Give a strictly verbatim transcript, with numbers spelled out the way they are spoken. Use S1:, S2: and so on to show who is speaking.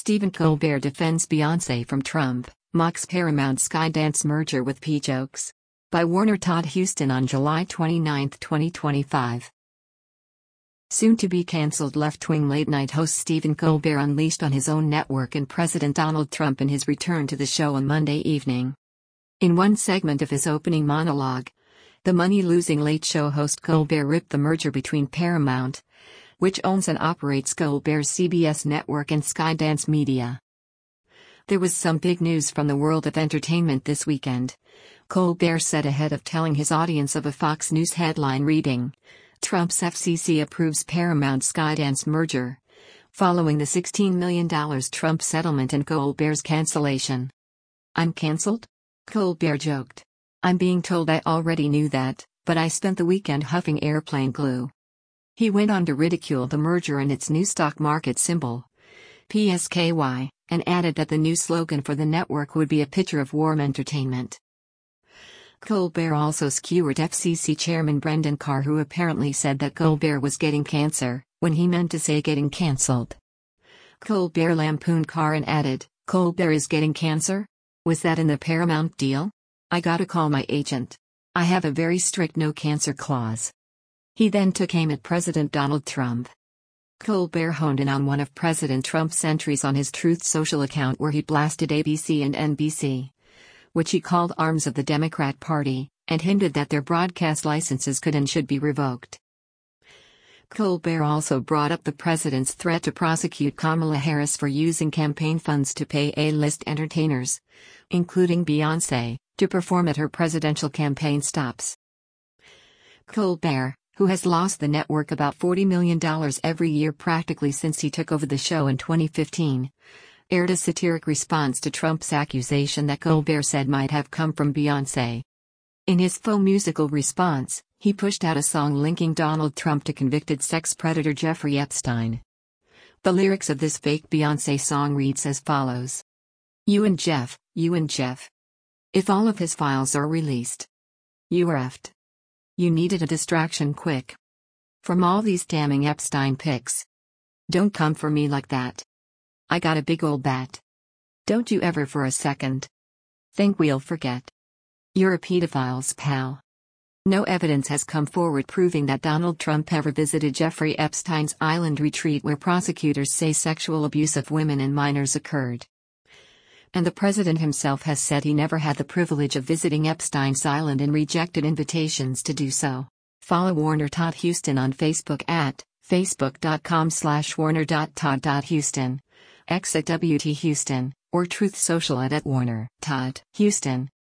S1: Stephen Colbert defends Beyoncé from Trump, mocks Paramount Skydance merger with P-Jokes. By Warner Todd Huston on July twenty-ninth, twenty twenty-five. Soon-to-be cancelled left-wing late-night host Stephen Colbert unleashed on his own network and President Donald Trump in his return to the show on Monday evening. In one segment of his opening monologue, the money-losing Late Show host Colbert ripped the merger between Paramount, which owns and operates Colbert's C B S network, and Skydance Media. There was some big news from the world of entertainment this weekend, Colbert said ahead of telling his audience of a Fox News headline reading, "Trump's F C C approves Paramount Skydance merger," following the sixteen million dollars Trump settlement and Colbert's cancellation. "I'm cancelled?" Colbert joked. "I'm being told I already knew that, but I spent the weekend huffing airplane glue." He went on to ridicule the merger and its new stock market symbol, P S K Y, and added that the new slogan for the network would be a picture of warm entertainment. Colbert also skewered F C C Chairman Brendan Carr, who apparently said that Colbert was getting cancer, when he meant to say getting cancelled. Colbert lampooned Carr and added, "Colbert is getting cancer? Was that in the Paramount deal? I gotta call my agent. I have a very strict no cancer clause." He then took aim at President Donald Trump. Colbert honed in on one of President Trump's entries on his Truth Social account, where he blasted A B C and N B C, which he called arms of the Democrat Party, and hinted that their broadcast licenses could and should be revoked. Colbert also brought up the president's threat to prosecute Kamala Harris for using campaign funds to pay A-list entertainers, including Beyoncé, to perform at her presidential campaign stops. Colbert, who has lost the network about forty million dollars every year practically since he took over the show in twenty fifteen, aired a satiric response to Trump's accusation that Colbert said might have come from Beyoncé. In his faux musical response, he pushed out a song linking Donald Trump to convicted sex predator Jeffrey Epstein. The lyrics of this fake Beyoncé song reads as follows: "You and Jeff, you and Jeff. If all of his files are released, you are effed. You needed a distraction quick. From all these damning Epstein pics. Don't come for me like that. I got a big ol' bat. Don't you ever for a second think we'll forget. You're a pedophile's pal." No evidence has come forward proving that Donald Trump ever visited Jeffrey Epstein's island retreat, where prosecutors say sexual abuse of women and minors occurred. And the president himself has said he never had the privilege of visiting Epstein's island and rejected invitations to do so. Follow Warner Todd Huston on Facebook at facebook.com slash warner.todd.huston, X at W T Huston, or Truth Social at, at Warner Todd Huston.